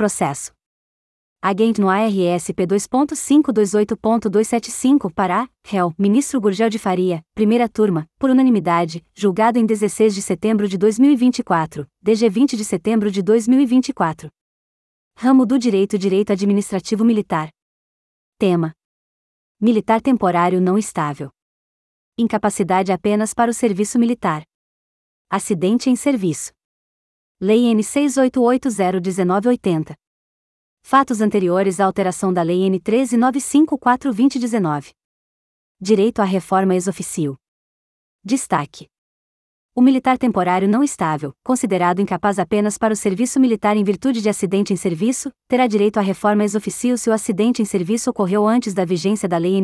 processo. Agente no ARSP 2.528.275 Pará, réu, ministro Gurgel de Faria, primeira turma, por unanimidade, julgado em 16 de setembro de 2024, DG 20 de setembro de 2024. Ramo do Direito Administrativo Militar. Tema: militar temporário não estável. Incapacidade apenas para o serviço militar. Acidente em serviço. Lei N 6880/1980. Fatos anteriores à alteração da Lei N 13954/2019. Direito à reforma ex officio. Destaque: o militar temporário não estável, considerado incapaz apenas para o serviço militar em virtude de acidente em serviço, terá direito à reforma ex officio se o acidente em serviço ocorreu antes da vigência da Lei N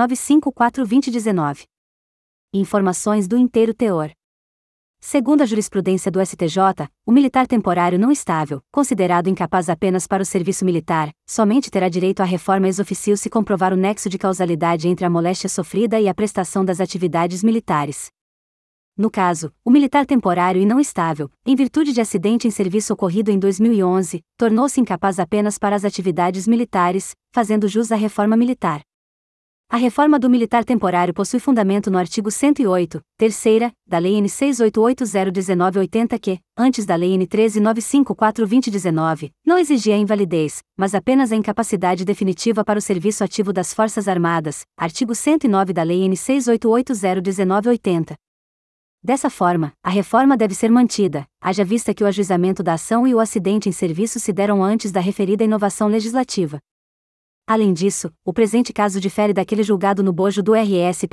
13954/2019. Informações do inteiro teor. Segundo a jurisprudência do STJ, o militar temporário não estável, considerado incapaz apenas para o serviço militar, somente terá direito à reforma ex officio se comprovar o nexo de causalidade entre a moléstia sofrida e a prestação das atividades militares. No caso, o militar temporário e não estável, em virtude de acidente em serviço ocorrido em 2011, tornou-se incapaz apenas para as atividades militares, fazendo jus à reforma militar. A reforma do militar temporário possui fundamento no artigo 108, terceira, da Lei N 6880/1980 que, antes da Lei N 13954/2019, não exigia a invalidez, mas apenas a incapacidade definitiva para o serviço ativo das Forças Armadas, artigo 109 da Lei N 6880/1980. Dessa forma, a reforma deve ser mantida, haja vista que o ajuizamento da ação e o acidente em serviço se deram antes da referida inovação legislativa. Além disso, o presente caso difere daquele julgado no bojo do RSP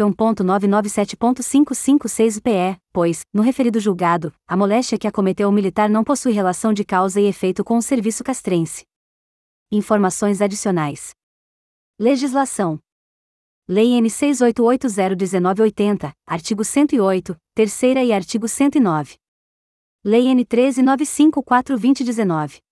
1.997.556-PE, pois, no referido julgado, a moléstia que acometeu o militar não possui relação de causa e efeito com o serviço castrense. Informações adicionais. Legislação. Lei N 6880/1980, artigo 108, terceira e artigo 109. Lei N 13954/2019.